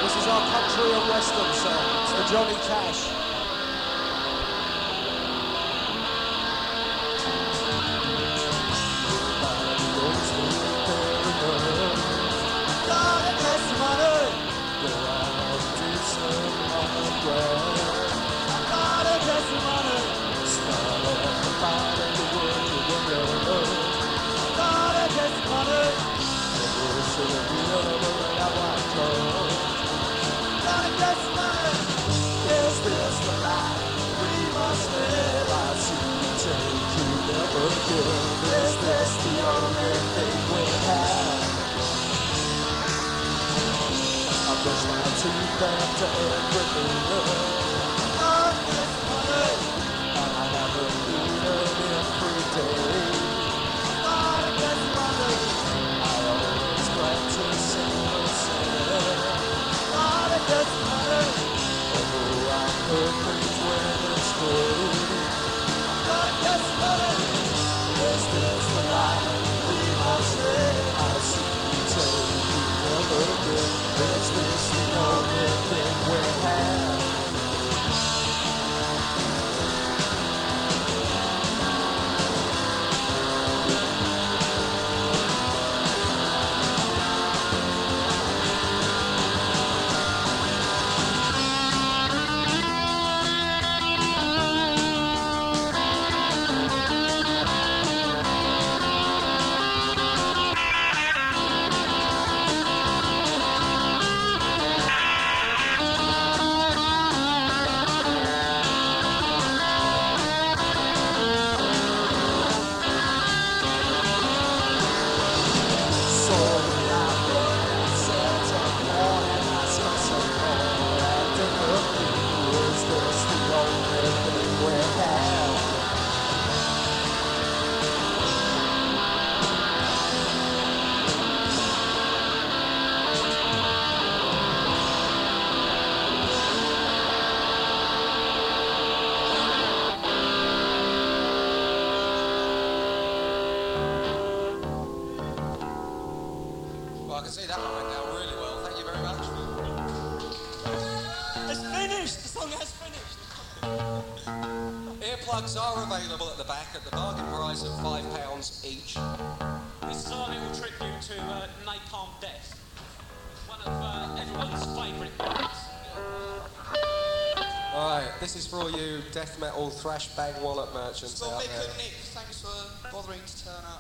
This is our country and western song. It's for Johnny Cash. Is this the only thing we have? I'm just not too bad to everything. On this money, and I haven't eaten in 3 days. On this money, I always practice innocence. On this money, oh, I heard things when it's good. On this money. Is this the life we must live? I see you tell you never again. Is this the only thing we have? I can see that one went down really well. Thank you very much. It's finished! The song has finished! Earplugs are available at the back at the bargain price of £5 each. This is our little tribute to Napalm Death. One of everyone's favourite bands. Alright, this is for all you death metal thrash bag wallet merchants Well, out Mick there. and Nick, thanks for bothering to turn up.